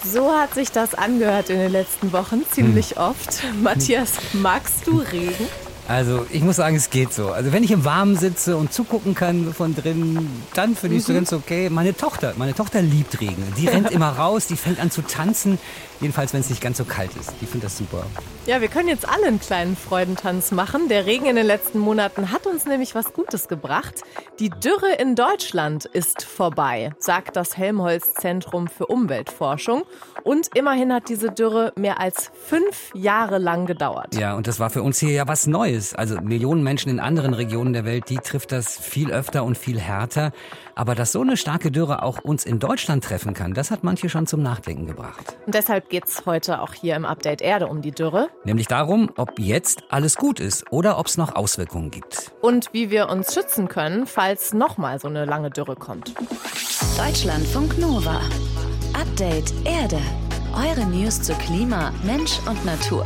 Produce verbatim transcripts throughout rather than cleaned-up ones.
So hat sich das angehört in den letzten Wochen, ziemlich hm. oft. Matthias, magst du Regen? Also ich muss sagen, es geht so. Also wenn ich im Warmen sitze und zugucken kann von drinnen, dann finde ich es mhm. so ganz okay. Meine Tochter, meine Tochter liebt Regen. Die rennt immer raus, die fängt an zu tanzen. Jedenfalls, wenn es nicht ganz so kalt ist. Die findet das super. Ja, wir können jetzt alle einen kleinen Freudentanz machen. Der Regen in den letzten Monaten hat uns nämlich was Gutes gebracht. Die Dürre in Deutschland ist vorbei, sagt das Helmholtz-Zentrum für Umweltforschung. Und immerhin hat diese Dürre mehr als fünf Jahre lang gedauert. Ja, und das war für uns hier ja was Neues. Also Millionen Menschen in anderen Regionen der Welt, die trifft das viel öfter und viel härter. Aber dass so eine starke Dürre auch uns in Deutschland treffen kann, das hat manche schon zum Nachdenken gebracht. Und deshalb geht's heute auch hier im Update Erde um die Dürre. Nämlich darum, ob jetzt alles gut ist oder ob es noch Auswirkungen gibt. Und wie wir uns schützen können, falls nochmal so eine lange Dürre kommt. Deutschlandfunk Nova. Update Erde. Eure News zu Klima, Mensch und Natur.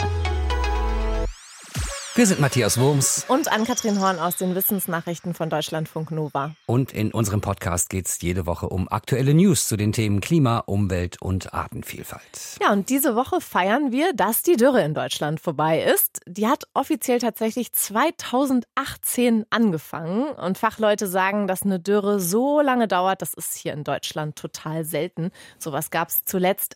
Wir sind Matthias Wurms und Ann-Kathrin Horn aus den Wissensnachrichten von Deutschlandfunk Nova. Und in unserem Podcast geht es jede Woche um aktuelle News zu den Themen Klima, Umwelt und Artenvielfalt. Ja, und diese Woche feiern wir, dass die Dürre in Deutschland vorbei ist. Die hat offiziell tatsächlich zweitausendachtzehn angefangen. Und Fachleute sagen, dass eine Dürre so lange dauert, das ist hier in Deutschland total selten. Sowas gab es zuletzt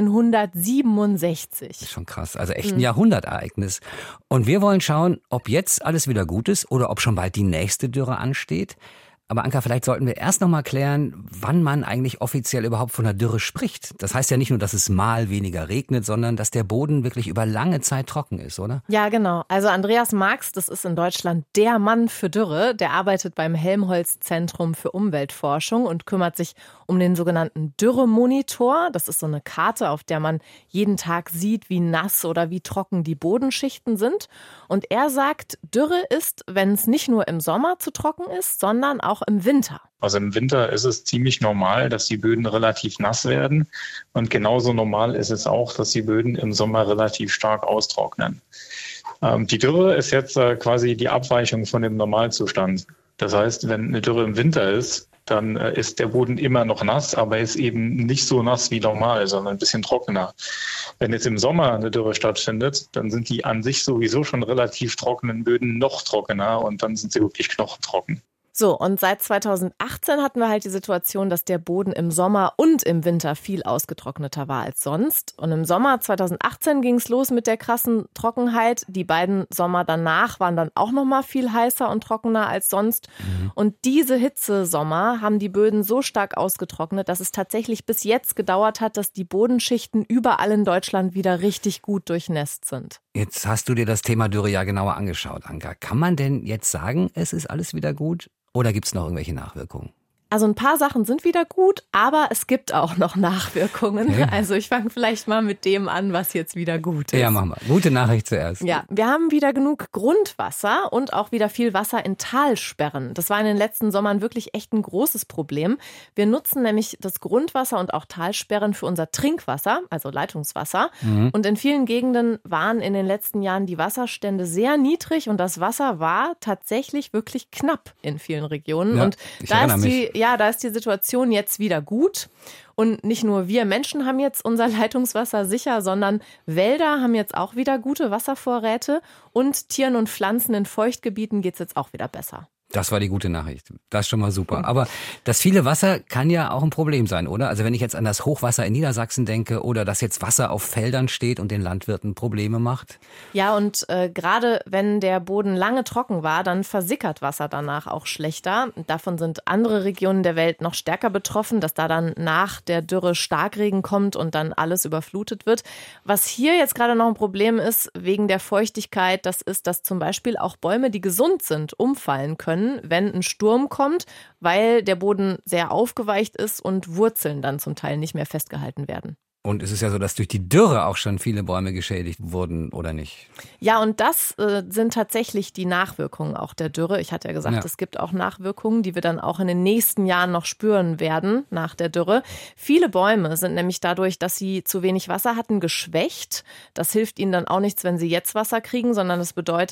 achtzehnhundertsiebenundsechzig. Das ist schon krass, also echt ein mhm. Jahrhundertereignis. Und wir wollen schauen, ob jetzt alles wieder gut ist oder ob schon bald die nächste Dürre ansteht. Aber Anka, vielleicht sollten wir erst noch mal klären, wann man eigentlich offiziell überhaupt von einer Dürre spricht. Das heißt ja nicht nur, dass es mal weniger regnet, sondern dass der Boden wirklich über lange Zeit trocken ist, oder? Ja, genau. Also Andreas Marx, das ist in Deutschland der Mann für Dürre. Der arbeitet beim Helmholtz-Zentrum für Umweltforschung und kümmert sich um den sogenannten Dürremonitor. Das ist so eine Karte, auf der man jeden Tag sieht, wie nass oder wie trocken die Bodenschichten sind. Und er sagt, Dürre ist, wenn es nicht nur im Sommer zu trocken ist, sondern auch im Winter. Also im Winter ist es ziemlich normal, dass die Böden relativ nass werden. Und genauso normal ist es auch, dass die Böden im Sommer relativ stark austrocknen. Ähm, die Dürre ist jetzt äh, quasi die Abweichung von dem Normalzustand. Das heißt, wenn eine Dürre im Winter ist, dann äh, ist der Boden immer noch nass, aber ist eben nicht so nass wie normal, sondern ein bisschen trockener. Wenn jetzt im Sommer eine Dürre stattfindet, dann sind die an sich sowieso schon relativ trockenen Böden noch trockener und dann sind sie wirklich knochentrocken. So, und seit zweitausendachtzehn hatten wir halt die Situation, dass der Boden im Sommer und im Winter viel ausgetrockneter war als sonst. Und im Sommer zweitausendachtzehn ging es los mit der krassen Trockenheit. Die beiden Sommer danach waren dann auch noch mal viel heißer und trockener als sonst. Mhm. Und diese Hitzesommer haben die Böden so stark ausgetrocknet, dass es tatsächlich bis jetzt gedauert hat, dass die Bodenschichten überall in Deutschland wieder richtig gut durchnässt sind. Jetzt hast du dir das Thema Dürre ja genauer angeschaut, Anka. Kann man denn jetzt sagen, es ist alles wieder gut? Oder gibt es noch irgendwelche Nachwirkungen? Also ein paar Sachen sind wieder gut, aber es gibt auch noch Nachwirkungen. Okay. Also ich fange vielleicht mal mit dem an, was jetzt wieder gut ist. Ja, machen wir. Gute Nachricht zuerst. Ja, wir haben wieder genug Grundwasser und auch wieder viel Wasser in Talsperren. Das war in den letzten Sommern wirklich echt ein großes Problem. Wir nutzen nämlich das Grundwasser und auch Talsperren für unser Trinkwasser, also Leitungswasser. Mhm. Und in vielen Gegenden waren in den letzten Jahren die Wasserstände sehr niedrig und das Wasser war tatsächlich wirklich knapp in vielen Regionen. Ja, und ich da ist mich. die Ja, da ist die Situation jetzt wieder gut. Und nicht nur wir Menschen haben jetzt unser Leitungswasser sicher, sondern Wälder haben jetzt auch wieder gute Wasservorräte. Und Tieren und Pflanzen in Feuchtgebieten geht es jetzt auch wieder besser. Das war die gute Nachricht. Das ist schon mal super. Aber das viele Wasser kann ja auch ein Problem sein, oder? Also wenn ich jetzt an das Hochwasser in Niedersachsen denke oder dass jetzt Wasser auf Feldern steht und den Landwirten Probleme macht. Ja, und äh, gerade wenn der Boden lange trocken war, dann versickert Wasser danach auch schlechter. Davon sind andere Regionen der Welt noch stärker betroffen, dass da dann nach der Dürre Starkregen kommt und dann alles überflutet wird. Was hier jetzt gerade noch ein Problem ist, wegen der Feuchtigkeit, das ist, dass zum Beispiel auch Bäume, die gesund sind, umfallen können, wenn ein Sturm kommt, weil der Boden sehr aufgeweicht ist und Wurzeln dann zum Teil nicht mehr festgehalten werden. Und es ist ja so, dass durch die Dürre auch schon viele Bäume geschädigt wurden, oder nicht? Ja, und das äh, sind tatsächlich die Nachwirkungen auch der Dürre. Ich hatte ja gesagt, ja. Es gibt auch Nachwirkungen, die wir dann auch in den nächsten Jahren noch spüren werden nach der Dürre. Viele Bäume sind nämlich dadurch, dass sie zu wenig Wasser hatten, geschwächt. Das hilft ihnen dann auch nichts, wenn sie jetzt Wasser kriegen, sondern das bedeutet,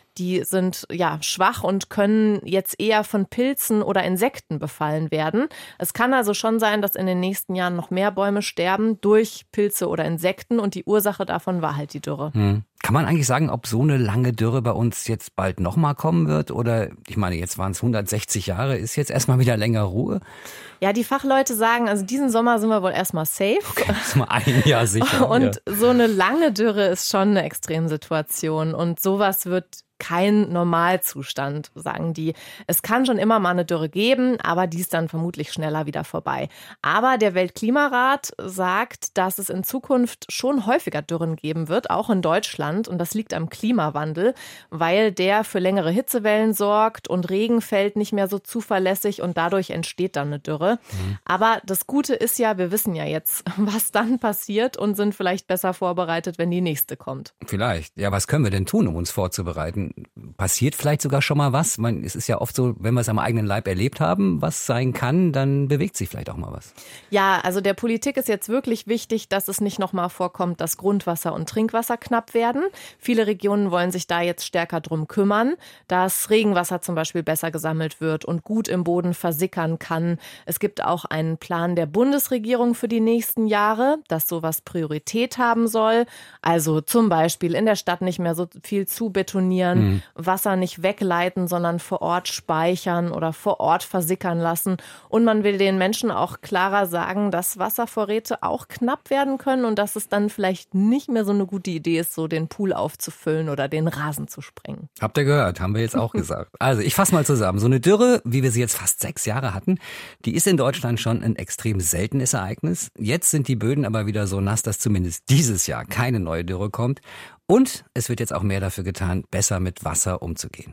Die sind ja schwach und können jetzt eher von Pilzen oder Insekten befallen werden. Es kann also schon sein, dass in den nächsten Jahren noch mehr Bäume sterben durch Pilze oder Insekten und die Ursache davon war halt die Dürre. Hm. Kann man eigentlich sagen, ob so eine lange Dürre bei uns jetzt bald nochmal kommen wird? Oder, ich meine, jetzt waren es hundertsechzig Jahre, ist jetzt erstmal wieder länger Ruhe? Ja, die Fachleute sagen, also diesen Sommer sind wir wohl erstmal safe. Okay, erstmal ein Jahr sicher. Und ja. so eine lange Dürre ist schon eine Extremsituation und sowas wird kein Normalzustand, sagen die. Es kann schon immer mal eine Dürre geben, aber die ist dann vermutlich schneller wieder vorbei. Aber der Weltklimarat sagt, dass es in Zukunft schon häufiger Dürren geben wird, auch in Deutschland. Und das liegt am Klimawandel, weil der für längere Hitzewellen sorgt und Regen fällt nicht mehr so zuverlässig und dadurch entsteht dann eine Dürre. Mhm. Aber das Gute ist ja, wir wissen ja jetzt, was dann passiert und sind vielleicht besser vorbereitet, wenn die nächste kommt. Vielleicht. Ja, was können wir denn tun, um uns vorzubereiten? Passiert vielleicht sogar schon mal was? Man, es ist ja oft so, wenn wir es am eigenen Leib erlebt haben, was sein kann, dann bewegt sich vielleicht auch mal was. Ja, also der Politik ist jetzt wirklich wichtig, dass es nicht nochmal vorkommt, dass Grundwasser und Trinkwasser knapp werden. Viele Regionen wollen sich da jetzt stärker drum kümmern, dass Regenwasser zum Beispiel besser gesammelt wird und gut im Boden versickern kann. Es gibt auch einen Plan der Bundesregierung für die nächsten Jahre, dass sowas Priorität haben soll. Also zum Beispiel in der Stadt nicht mehr so viel zu betonieren, Mhm. Wasser nicht wegleiten, sondern vor Ort speichern oder vor Ort versickern lassen. Und man will den Menschen auch klarer sagen, dass Wasservorräte auch knapp werden können und dass es dann vielleicht nicht mehr so eine gute Idee ist, so den Pool aufzufüllen oder den Rasen zu sprengen. Habt ihr gehört, haben wir jetzt auch gesagt. Also ich fasse mal zusammen. So eine Dürre, wie wir sie jetzt fast sechs Jahre hatten, die ist in Deutschland schon ein extrem seltenes Ereignis. Jetzt sind die Böden aber wieder so nass, dass zumindest dieses Jahr keine neue Dürre kommt. Und es wird jetzt auch mehr dafür getan, besser mit Wasser umzugehen.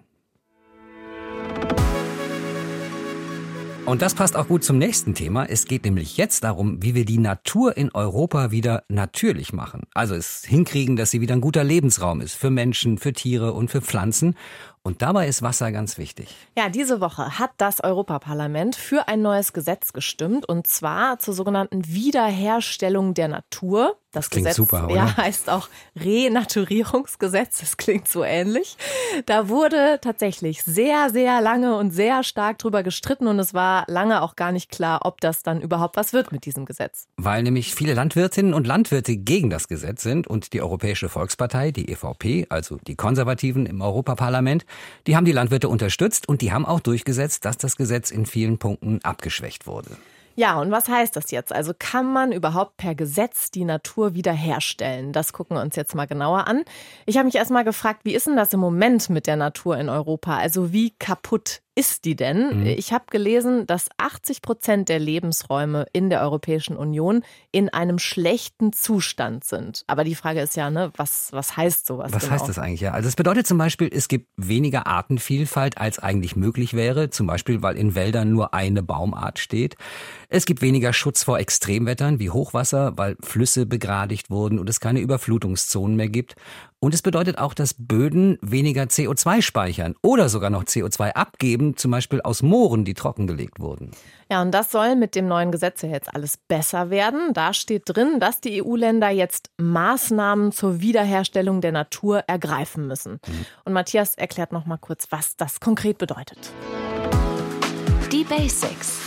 Und das passt auch gut zum nächsten Thema. Es geht nämlich jetzt darum, wie wir die Natur in Europa wieder natürlich machen. Also es hinkriegen, dass sie wieder ein guter Lebensraum ist für Menschen, für Tiere und für Pflanzen. Und dabei ist Wasser ganz wichtig. Ja, diese Woche hat das Europaparlament für ein neues Gesetz gestimmt, und zwar zur sogenannten Wiederherstellung der Natur. Das, das klingt Gesetz super, oder? Ja, heißt auch Renaturierungsgesetz, das klingt so ähnlich. Da wurde tatsächlich sehr, sehr lange und sehr stark drüber gestritten und es war lange auch gar nicht klar, ob das dann überhaupt was wird mit diesem Gesetz. Weil nämlich viele Landwirtinnen und Landwirte gegen das Gesetz sind und die Europäische Volkspartei, die E V P, also die Konservativen im Europaparlament, die haben die Landwirte unterstützt und die haben auch durchgesetzt, dass das Gesetz in vielen Punkten abgeschwächt wurde. Ja, und was heißt das jetzt? Also kann man überhaupt per Gesetz die Natur wiederherstellen? Das gucken wir uns jetzt mal genauer an. Ich habe mich erst mal gefragt, wie ist denn das im Moment mit der Natur in Europa? Also wie kaputt ist die denn? Mhm. Ich habe gelesen, dass achtzig Prozent der Lebensräume in der Europäischen Union in einem schlechten Zustand sind. Aber die Frage ist ja, ne, was, was heißt sowas Was genau? heißt das eigentlich? Ja, also es bedeutet zum Beispiel, es gibt weniger Artenvielfalt, als eigentlich möglich wäre. Zum Beispiel, weil in Wäldern nur eine Baumart steht. Es gibt weniger Schutz vor Extremwettern wie Hochwasser, weil Flüsse begradigt wurden und es keine Überflutungszonen mehr gibt. Und es bedeutet auch, dass Böden weniger C O zwei speichern oder sogar noch C O zwei abgeben, zum Beispiel aus Mooren, die trockengelegt wurden. Ja, und das soll mit dem neuen Gesetz ja jetzt alles besser werden. Da steht drin, dass die E U-Länder jetzt Maßnahmen zur Wiederherstellung der Natur ergreifen müssen. Mhm. Und Matthias erklärt noch mal kurz, was das konkret bedeutet. Die Basics.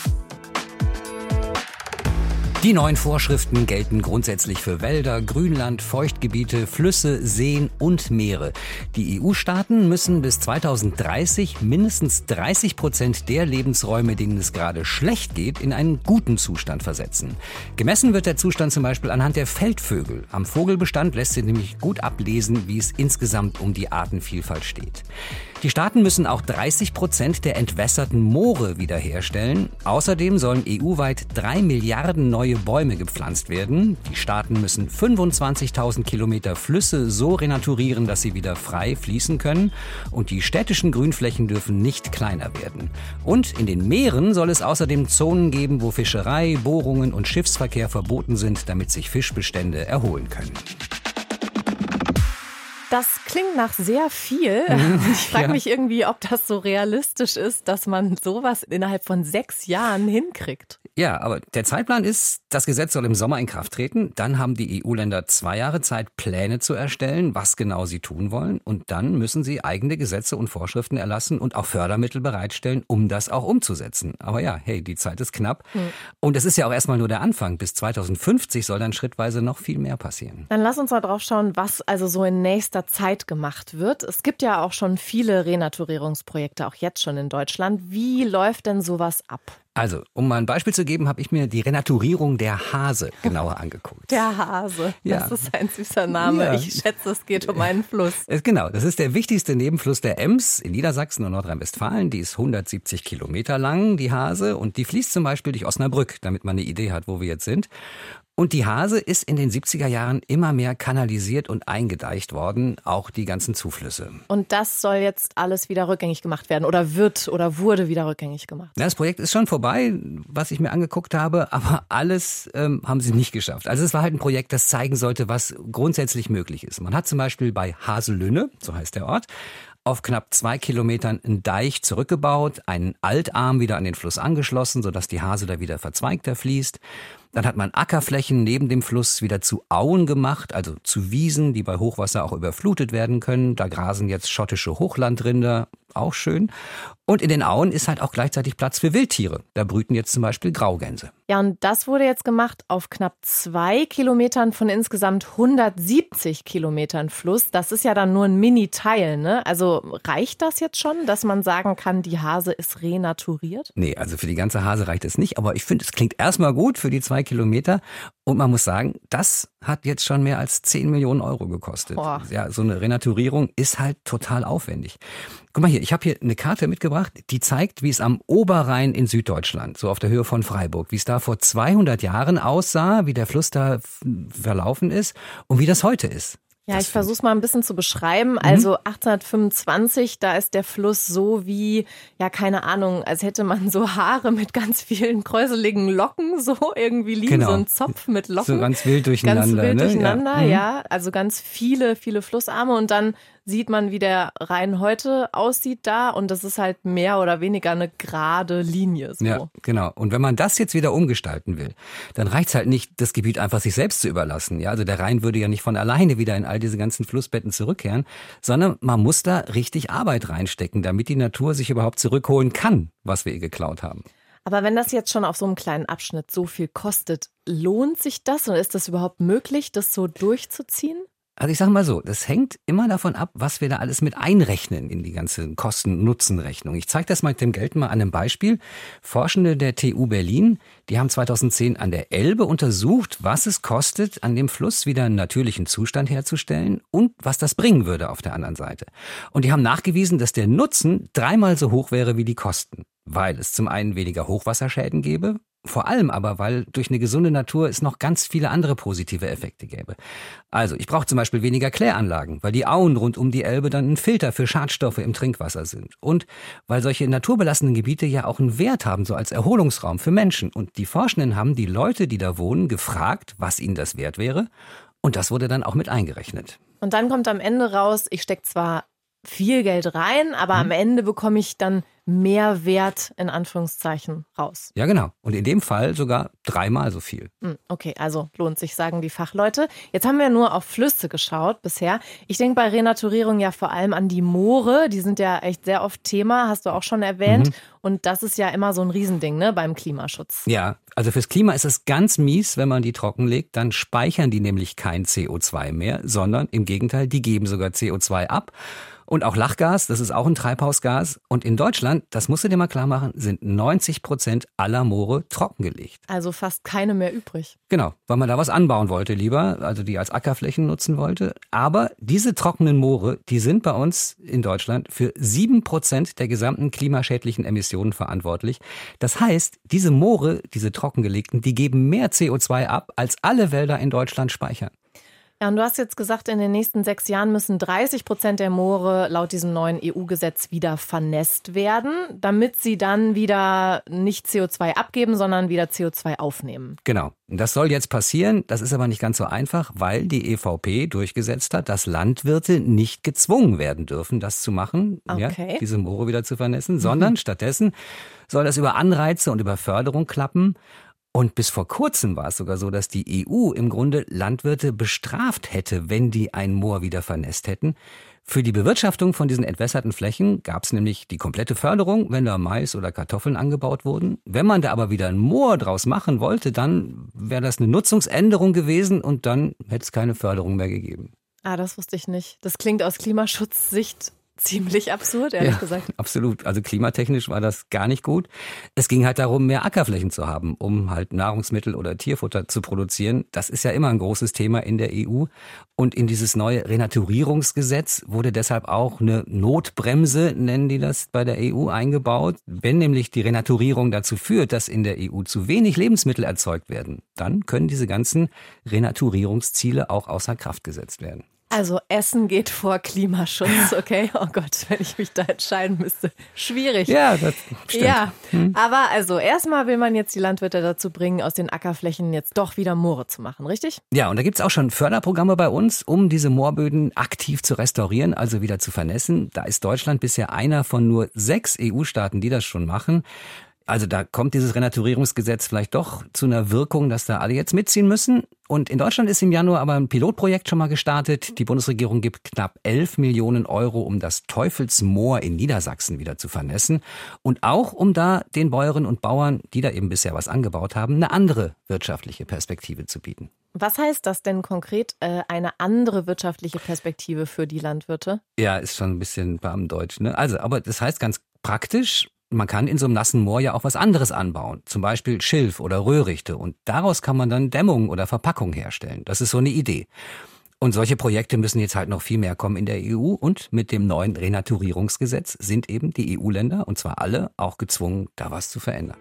Die neuen Vorschriften gelten grundsätzlich für Wälder, Grünland, Feuchtgebiete, Flüsse, Seen und Meere. Die E U-Staaten müssen bis zweitausenddreißig mindestens dreißig Prozent der Lebensräume, denen es gerade schlecht geht, in einen guten Zustand versetzen. Gemessen wird der Zustand zum Beispiel anhand der Feldvögel. Am Vogelbestand lässt sich nämlich gut ablesen, wie es insgesamt um die Artenvielfalt steht. Die Staaten müssen auch dreißig Prozent der entwässerten Moore wiederherstellen. Außerdem sollen E U-weit drei Milliarden neue Bäume gepflanzt werden. Die Staaten müssen fünfundzwanzigtausend Kilometer Flüsse so renaturieren, dass sie wieder frei fließen können. Und die städtischen Grünflächen dürfen nicht kleiner werden. Und in den Meeren soll es außerdem Zonen geben, wo Fischerei, Bohrungen und Schiffsverkehr verboten sind, damit sich Fischbestände erholen können. Das klingt nach sehr viel. Ich frage ja. mich irgendwie, ob das so realistisch ist, dass man sowas innerhalb von sechs Jahren hinkriegt. Ja, aber der Zeitplan ist, das Gesetz soll im Sommer in Kraft treten. Dann haben die E U-Länder zwei Jahre Zeit, Pläne zu erstellen, was genau sie tun wollen. Und dann müssen sie eigene Gesetze und Vorschriften erlassen und auch Fördermittel bereitstellen, um das auch umzusetzen. Aber ja, hey, die Zeit ist knapp. Hm. Und es ist ja auch erstmal nur der Anfang. Bis zweitausendfünfzig soll dann schrittweise noch viel mehr passieren. Dann lass uns mal drauf schauen, was also so in nächster Zeit gemacht wird. Es gibt ja auch schon viele Renaturierungsprojekte, auch jetzt schon in Deutschland. Wie läuft denn sowas ab? Also, um mal ein Beispiel zu geben, habe ich mir die Renaturierung der Hase genauer angeguckt. Der Hase, ja. Das ist ein süßer Name. Ja. Ich schätze, es geht um einen Fluss. Genau, das ist der wichtigste Nebenfluss der Ems in Niedersachsen und Nordrhein-Westfalen. Die ist hundertsiebzig Kilometer lang, die Hase. Und die fließt zum Beispiel durch Osnabrück, damit man eine Idee hat, wo wir jetzt sind. Und die Hase ist in den siebziger Jahren immer mehr kanalisiert und eingedeicht worden, auch die ganzen Zuflüsse. Und das soll jetzt alles wieder rückgängig gemacht werden oder wird oder wurde wieder rückgängig gemacht? Ja, das Projekt ist schon vorbei, was ich mir angeguckt habe, aber alles ähm, haben sie nicht geschafft. Also es war halt ein Projekt, das zeigen sollte, was grundsätzlich möglich ist. Man hat zum Beispiel bei Haselünne, so heißt der Ort, auf knapp zwei Kilometern einen Deich zurückgebaut, einen Altarm wieder an den Fluss angeschlossen, sodass die Hase da wieder verzweigter fließt. Dann hat man Ackerflächen neben dem Fluss wieder zu Auen gemacht, also zu Wiesen, die bei Hochwasser auch überflutet werden können. Da grasen jetzt schottische Hochlandrinder, auch schön. Und in den Auen ist halt auch gleichzeitig Platz für Wildtiere. Da brüten jetzt zum Beispiel Graugänse. Ja, und das wurde jetzt gemacht auf knapp zwei Kilometern von insgesamt hundertsiebzig Kilometern Fluss. Das ist ja dann nur ein Mini-Teil, ne? Also reicht das jetzt schon, dass man sagen kann, die Hase ist renaturiert? Nee, also für die ganze Hase reicht es nicht. Aber ich finde, es klingt erstmal gut für die zwei Kilometer. Und man muss sagen, das hat jetzt schon mehr als zehn Millionen Euro gekostet. Boah. Ja, so eine Renaturierung ist halt total aufwendig. Guck mal hier, ich habe hier eine Karte mitgebracht, die zeigt, wie es am Oberrhein in Süddeutschland, so auf der Höhe von Freiburg, wie es da vor zweihundert Jahren aussah, wie der Fluss da verlaufen ist und wie das heute ist. Ja, ich versuche es mal ein bisschen zu beschreiben. Also achtzehnhundertfünfundzwanzig, da ist der Fluss so wie, ja keine Ahnung, als hätte man so Haare mit ganz vielen kräuseligen Locken so irgendwie liegen, genau. So ein Zopf mit Locken. So ganz wild durcheinander. Ganz wild ne? durcheinander, ja. ja. Also ganz viele, viele Flussarme und dann sieht man, wie der Rhein heute aussieht da und das ist halt mehr oder weniger eine gerade Linie. So. Ja, genau. Und wenn man das jetzt wieder umgestalten will, dann reicht es halt nicht, das Gebiet einfach sich selbst zu überlassen. Ja, also der Rhein würde ja nicht von alleine wieder in all diese ganzen Flussbetten zurückkehren, sondern man muss da richtig Arbeit reinstecken, damit die Natur sich überhaupt zurückholen kann, was wir ihr geklaut haben. Aber wenn das jetzt schon auf so einem kleinen Abschnitt so viel kostet, lohnt sich das und ist das überhaupt möglich, das so durchzuziehen? Also ich sage mal so, das hängt immer davon ab, was wir da alles mit einrechnen in die ganze Kosten-Nutzen-Rechnung. Ich zeige das mal dem Geld mal an einem Beispiel. Forschende der T U Berlin, die haben zweitausendzehn an der Elbe untersucht, was es kostet, an dem Fluss wieder einen natürlichen Zustand herzustellen und was das bringen würde auf der anderen Seite. Und die haben nachgewiesen, dass der Nutzen dreimal so hoch wäre wie die Kosten, weil es zum einen weniger Hochwasserschäden gäbe, vor allem aber, weil durch eine gesunde Natur es noch ganz viele andere positive Effekte gäbe. Also ich brauche zum Beispiel weniger Kläranlagen, weil die Auen rund um die Elbe dann ein Filter für Schadstoffe im Trinkwasser sind. Und weil solche naturbelassenen Gebiete ja auch einen Wert haben, so als Erholungsraum für Menschen. Und die Forschenden haben die Leute, die da wohnen, gefragt, was ihnen das wert wäre. Und das wurde dann auch mit eingerechnet. Und dann kommt am Ende raus, ich stecke zwar viel Geld rein, aber mhm. am Ende bekomme ich dann mehr Wert in Anführungszeichen raus. Ja, genau. Und in dem Fall sogar dreimal so viel. Okay, also lohnt sich, sagen die Fachleute. Jetzt haben wir nur auf Flüsse geschaut bisher. Ich denke bei Renaturierung ja vor allem an die Moore. Die sind ja echt sehr oft Thema, hast du auch schon erwähnt. Mhm. Und das ist ja immer so ein Riesending, ne, beim Klimaschutz. Ja, also fürs Klima ist es ganz mies, wenn man die trockenlegt. Dann speichern die nämlich kein C O zwei mehr, sondern im Gegenteil, die geben sogar C O zwei ab. Und auch Lachgas, das ist auch ein Treibhausgas. Und in Deutschland, das musst du dir mal klar machen, sind neunzig Prozent aller Moore trockengelegt. Also fast keine mehr übrig. Genau, weil man da was anbauen wollte lieber, also die als Ackerflächen nutzen wollte. Aber diese trockenen Moore, die sind bei uns in Deutschland für sieben Prozent der gesamten klimaschädlichen Emissionen verantwortlich. Das heißt, diese Moore, diese trockengelegten, die geben mehr C O zwei ab, als alle Wälder in Deutschland speichern. Ja, und du hast jetzt gesagt, in den nächsten sechs Jahren müssen dreißig Prozent der Moore laut diesem neuen E U-Gesetz wieder vernässt werden, damit sie dann wieder nicht C O zwei abgeben, sondern wieder C O zwei aufnehmen. Genau. Das soll jetzt passieren. Das ist aber nicht ganz so einfach, weil die E V P durchgesetzt hat, dass Landwirte nicht gezwungen werden dürfen, das zu machen, okay. ja, diese Moore wieder zu vernässen, mhm. sondern stattdessen soll das über Anreize und über Förderung klappen. Und bis vor kurzem war es sogar so, dass die E U im Grunde Landwirte bestraft hätte, wenn die ein Moor wieder vernässt hätten. Für die Bewirtschaftung von diesen entwässerten Flächen gab es nämlich die komplette Förderung, wenn da Mais oder Kartoffeln angebaut wurden. Wenn man da aber wieder ein Moor draus machen wollte, dann wäre das eine Nutzungsänderung gewesen und dann hätte es keine Förderung mehr gegeben. Ah, das wusste ich nicht. Das klingt aus Klimaschutzsicht ziemlich absurd, ehrlich ja, gesagt. Absolut. Also klimatechnisch war das gar nicht gut. Es ging halt darum, mehr Ackerflächen zu haben, um halt Nahrungsmittel oder Tierfutter zu produzieren. Das ist ja immer ein großes Thema in der E U. Und in dieses neue Renaturierungsgesetz wurde deshalb auch eine Notbremse, nennen die das bei der E U, eingebaut. Wenn nämlich die Renaturierung dazu führt, dass in der E U zu wenig Lebensmittel erzeugt werden, dann können diese ganzen Renaturierungsziele auch außer Kraft gesetzt werden. Also Essen geht vor Klimaschutz, okay? Oh Gott, wenn ich mich da entscheiden müsste. Schwierig. Ja, das stimmt. Ja, hm. aber also erstmal will man jetzt die Landwirte dazu bringen, aus den Ackerflächen jetzt doch wieder Moore zu machen, richtig? Ja, und da gibt's auch schon Förderprogramme bei uns, um diese Moorböden aktiv zu restaurieren, also wieder zu vernässen. Da ist Deutschland bisher einer von nur sechs E U-Staaten, die das schon machen. Also da kommt dieses Renaturierungsgesetz vielleicht doch zu einer Wirkung, dass da alle jetzt mitziehen müssen. Und in Deutschland ist im Januar aber ein Pilotprojekt schon mal gestartet. Die Bundesregierung gibt knapp elf Millionen Euro, um das Teufelsmoor in Niedersachsen wieder zu vernässen. Und auch, um da den Bäuerinnen und Bauern, die da eben bisher was angebaut haben, eine andere wirtschaftliche Perspektive zu bieten. Was heißt das denn konkret, äh, eine andere wirtschaftliche Perspektive für die Landwirte? Ja, ist schon ein bisschen Beamtendeutsch, ne? Also, aber das heißt ganz praktisch, man kann in so einem nassen Moor ja auch was anderes anbauen, zum Beispiel Schilf oder Röhrichte, und daraus kann man dann Dämmung oder Verpackung herstellen. Das ist so eine Idee. Und solche Projekte müssen jetzt halt noch viel mehr kommen in der E U, und mit dem neuen Renaturierungsgesetz sind eben die E U-Länder, und zwar alle, auch gezwungen, da was zu verändern.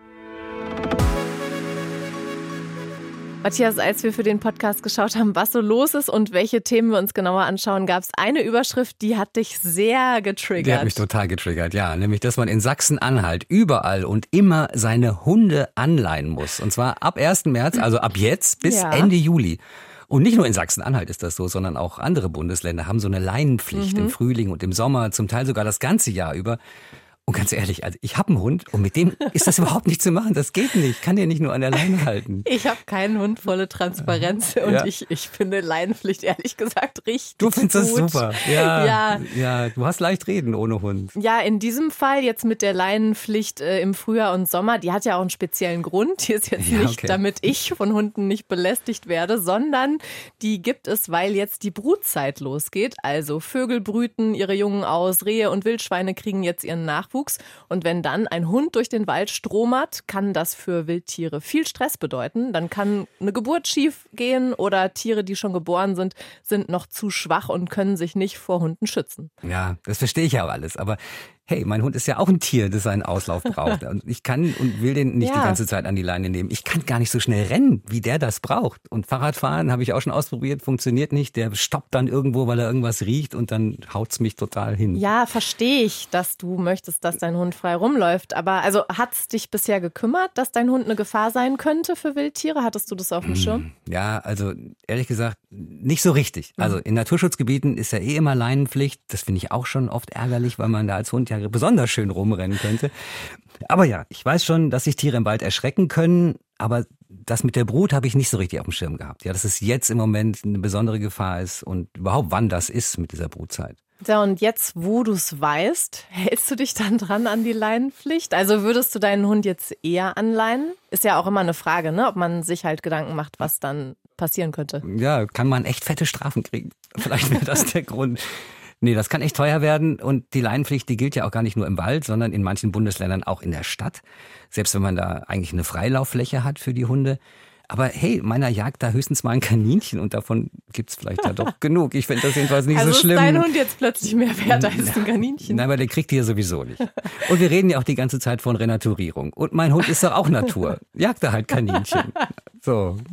Matthias, als wir für den Podcast geschaut haben, was so los ist und welche Themen wir uns genauer anschauen, gab es eine Überschrift, die hat dich sehr getriggert. Die hat mich total getriggert, ja. Nämlich, dass man in Sachsen-Anhalt überall und immer seine Hunde anleihen muss. Und zwar ab ersten März, also ab jetzt bis ja. Ende Juli. Und nicht nur in Sachsen-Anhalt ist das so, sondern auch andere Bundesländer haben so eine Leinenpflicht mhm. im Frühling und im Sommer, zum Teil sogar das ganze Jahr über. Und ganz ehrlich, also ich habe einen Hund und mit dem ist das überhaupt nicht zu machen. Das geht nicht. Ich kann den nicht nur an der Leine halten. Ich habe keinen Hund, volle Transparenz. Und ja. ich, ich finde Leinenpflicht ehrlich gesagt richtig Du findest gut. das super. Ja, ja. ja, du hast leicht reden ohne Hund. Ja, in diesem Fall jetzt mit der Leinenpflicht äh, im Frühjahr und Sommer, die hat ja auch einen speziellen Grund. Die ist jetzt ja, nicht, okay. damit ich von Hunden nicht belästigt werde, sondern die gibt es, weil jetzt die Brutzeit losgeht. Also Vögel brüten ihre Jungen aus, Rehe und Wildschweine kriegen jetzt ihren Nachwuchs. Und wenn dann ein Hund durch den Wald stromert, kann das für Wildtiere viel Stress bedeuten. Dann kann eine Geburt schief gehen oder Tiere, die schon geboren sind, sind noch zu schwach und können sich nicht vor Hunden schützen. Ja, das verstehe ich ja auch alles. Aber hey, mein Hund ist ja auch ein Tier, das seinen Auslauf braucht. Und ich kann und will den nicht ja. die ganze Zeit an die Leine nehmen. Ich kann gar nicht so schnell rennen, wie der das braucht. Und Fahrradfahren habe ich auch schon ausprobiert, funktioniert nicht. Der stoppt dann irgendwo, weil er irgendwas riecht, und dann haut's mich total hin. Ja, verstehe ich, dass du möchtest, dass dein Hund frei rumläuft. Aber also hat's dich bisher gekümmert, dass dein Hund eine Gefahr sein könnte für Wildtiere? Hattest du das auf dem Schirm? Ja, also ehrlich gesagt nicht so richtig. Also in Naturschutzgebieten ist ja eh immer Leinenpflicht. Das finde ich auch schon oft ärgerlich, weil man da als Hund ja besonders schön rumrennen könnte. Aber ja, ich weiß schon, dass sich Tiere im Wald erschrecken können, aber das mit der Brut habe ich nicht so richtig auf dem Schirm gehabt. Ja, dass es jetzt im Moment eine besondere Gefahr ist und überhaupt wann das ist mit dieser Brutzeit. Ja, und jetzt, wo du es weißt, hältst du dich dann dran an die Leinenpflicht? Also würdest du deinen Hund jetzt eher anleihen? Ist ja auch immer eine Frage, ne? Ob man sich halt Gedanken macht, was dann passieren könnte. Ja, kann man echt fette Strafen kriegen. Vielleicht wäre das der Grund. Nee, das kann echt teuer werden, und die Leinenpflicht, die gilt ja auch gar nicht nur im Wald, sondern in manchen Bundesländern auch in der Stadt. Selbst wenn man da eigentlich eine Freilauffläche hat für die Hunde. Aber hey, meiner jagt da höchstens mal ein Kaninchen, und davon gibt's vielleicht ja doch genug. Ich finde das jedenfalls nicht also so schlimm. Also ist dein Hund jetzt plötzlich mehr wert als ein Kaninchen? Nein, aber der kriegt die ja sowieso nicht. Und wir reden ja auch die ganze Zeit von Renaturierung. Und mein Hund ist doch auch Natur. Jagt da halt Kaninchen. So.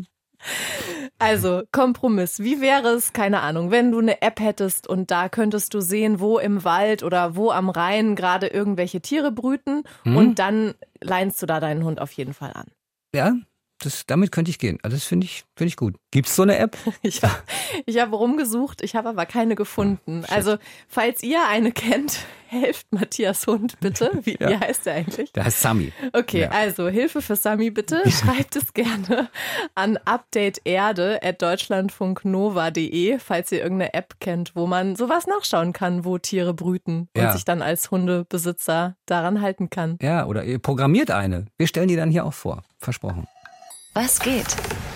Also, Kompromiss. Wie wäre es, keine Ahnung, wenn du eine App hättest und da könntest du sehen, wo im Wald oder wo am Rhein gerade irgendwelche Tiere brüten hm? und dann leinst du da deinen Hund auf jeden Fall an. Ja, das, damit könnte ich gehen. Also das finde ich, finde ich gut. Gibt es so eine App? Ich habe ich hab rumgesucht, ich habe aber keine gefunden. Oh, also, falls ihr eine kennt, helft Matthias Hund bitte. Wie, ja. wie heißt der eigentlich? Der heißt Sami. Okay, ja. Also Hilfe für Sami bitte. Schreibt es gerne an updateerde at deutschlandfunknova punkt de, falls ihr irgendeine App kennt, wo man sowas nachschauen kann, wo Tiere brüten und ja. sich dann als Hundebesitzer daran halten kann. Ja, oder ihr programmiert eine. Wir stellen die dann hier auch vor. Versprochen. Was geht?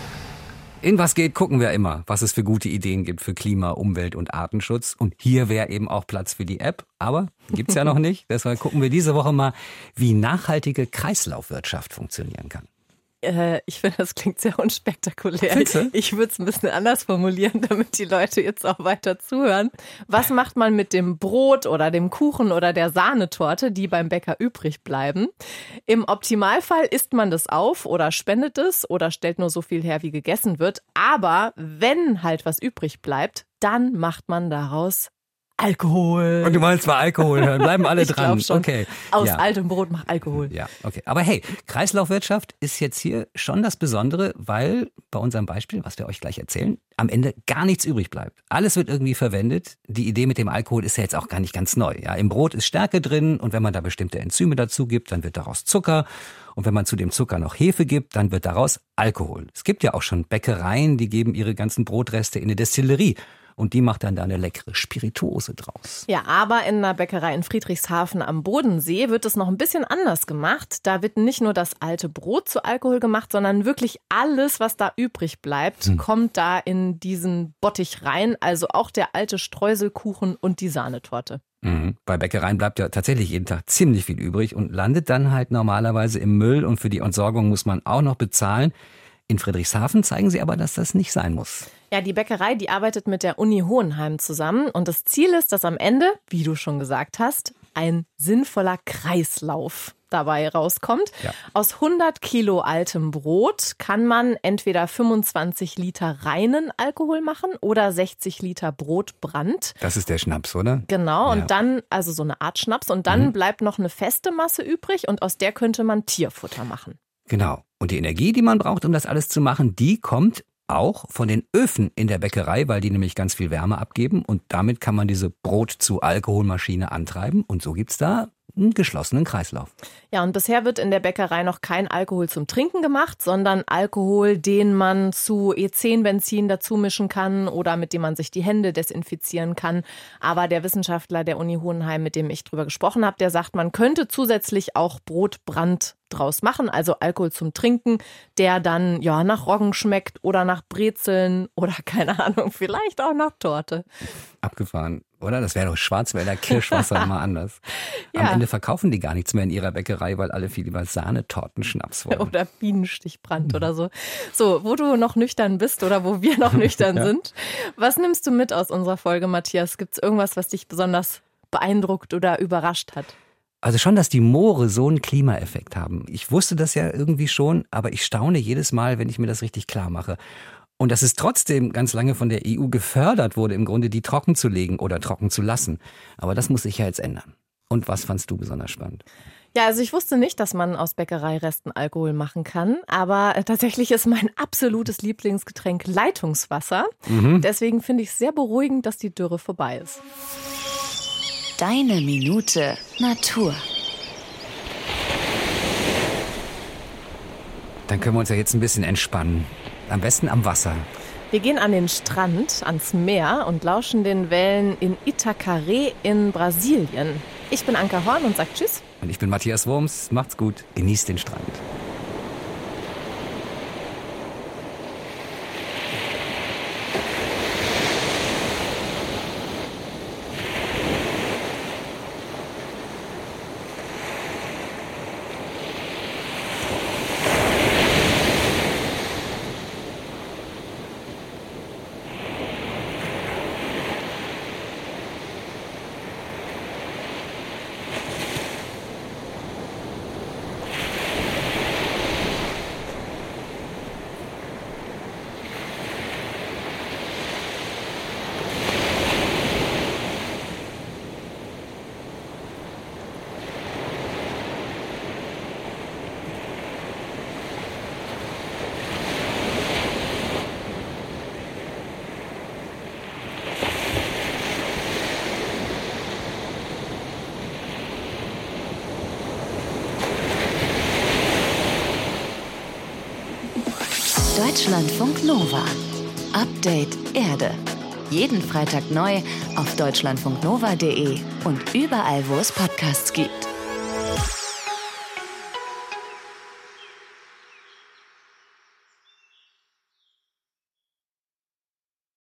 In Was geht gucken wir immer, was es für gute Ideen gibt für Klima, Umwelt und Artenschutz. Und hier wäre eben auch Platz für die App. Aber gibt's ja noch nicht. Deshalb gucken wir diese Woche mal, wie nachhaltige Kreislaufwirtschaft funktionieren kann. Äh, ich finde, das klingt sehr unspektakulär. Findest du? Ich würde es ein bisschen anders formulieren, damit die Leute jetzt auch weiter zuhören. Was macht man mit dem Brot oder dem Kuchen oder der Sahnetorte, die beim Bäcker übrig bleiben? Im Optimalfall isst man das auf oder spendet es oder stellt nur so viel her, wie gegessen wird. Aber wenn halt was übrig bleibt, dann macht man daraus Alkohol. Und du meinst zwar Alkohol, dann bleiben alle ich dran. Schon. Okay. Aus ja. altem Brot macht Alkohol. Ja, okay. Aber hey, Kreislaufwirtschaft ist jetzt hier schon das Besondere, weil bei unserem Beispiel, was wir euch gleich erzählen, am Ende gar nichts übrig bleibt. Alles wird irgendwie verwendet. Die Idee mit dem Alkohol ist ja jetzt auch gar nicht ganz neu. Ja, im Brot ist Stärke drin und wenn man da bestimmte Enzyme dazu gibt, dann wird daraus Zucker. Und wenn man zu dem Zucker noch Hefe gibt, dann wird daraus Alkohol. Es gibt ja auch schon Bäckereien, die geben ihre ganzen Brotreste in eine Destillerie. Und die macht dann da eine leckere Spirituose draus. Ja, aber in einer Bäckerei in Friedrichshafen am Bodensee wird es noch ein bisschen anders gemacht. Da wird nicht nur das alte Brot zu Alkohol gemacht, sondern wirklich alles, was da übrig bleibt, hm. kommt da in diesen Bottich rein. Also auch der alte Streuselkuchen und die Sahnetorte. Mhm. Bei Bäckereien bleibt ja tatsächlich jeden Tag ziemlich viel übrig und landet dann halt normalerweise im Müll. Und für die Entsorgung muss man auch noch bezahlen. In Friedrichshafen zeigen sie aber, dass das nicht sein muss. Ja, die Bäckerei, die arbeitet mit der Uni Hohenheim zusammen und das Ziel ist, dass am Ende, wie du schon gesagt hast, ein sinnvoller Kreislauf dabei rauskommt. Ja. Aus hundert Kilo altem Brot kann man entweder fünfundzwanzig Liter reinen Alkohol machen oder sechzig Liter Brotbrand. Das ist der Schnaps, oder? Genau, ja. und dann, also so eine Art Schnaps, und dann mhm. bleibt noch eine feste Masse übrig und aus der könnte man Tierfutter machen. Genau. Und die Energie, die man braucht, um das alles zu machen, die kommt auch von den Öfen in der Bäckerei, weil die nämlich ganz viel Wärme abgeben. Und damit kann man diese Brot-zu-Alkohol-Maschine antreiben. Und so gibt's da einen geschlossenen Kreislauf. Ja, und bisher wird in der Bäckerei noch kein Alkohol zum Trinken gemacht, sondern Alkohol, den man zu E zehn Benzin dazu mischen kann oder mit dem man sich die Hände desinfizieren kann. Aber der Wissenschaftler der Uni Hohenheim, mit dem ich drüber gesprochen habe, der sagt, man könnte zusätzlich auch Brotbrand draus machen, also Alkohol zum Trinken, der dann ja nach Roggen schmeckt oder nach Brezeln oder keine Ahnung, vielleicht auch nach Torte. Abgefahren, oder? Das wäre doch Schwarzwälder Kirschwasser mal anders. Ja. Am Ende verkaufen die gar nichts mehr in ihrer Bäckerei, weil alle viel lieber Sahnetortenschnaps wollen. Oder Bienenstichbrand oder so. So, wo du noch nüchtern bist oder wo wir noch nüchtern ja. sind. Was nimmst du mit aus unserer Folge, Matthias? Gibt es irgendwas, was dich besonders beeindruckt oder überrascht hat? Also schon, dass die Moore so einen Klimaeffekt haben. Ich wusste das ja irgendwie schon, aber ich staune jedes Mal, wenn ich mir das richtig klar mache. Und dass es trotzdem ganz lange von der E U gefördert wurde, im Grunde die trocken zu legen oder trocken zu lassen. Aber das muss sich ja jetzt ändern. Und was fandst du besonders spannend? Ja, also ich wusste nicht, dass man aus Bäckereiresten Alkohol machen kann, aber tatsächlich ist mein absolutes Lieblingsgetränk Leitungswasser. Mhm. Deswegen finde ich es sehr beruhigend, dass die Dürre vorbei ist. Deine Minute Natur. Dann können wir uns ja jetzt ein bisschen entspannen. Am besten am Wasser. Wir gehen an den Strand, ans Meer und lauschen den Wellen in Itacaré in Brasilien. Ich bin Anka Horn und sag Tschüss. Und ich bin Matthias Wurms. Macht's gut. Genießt den Strand. Deutschlandfunk Nova. Update Erde. Jeden Freitag neu auf deutschlandfunknova punkt de und überall, wo es Podcasts gibt.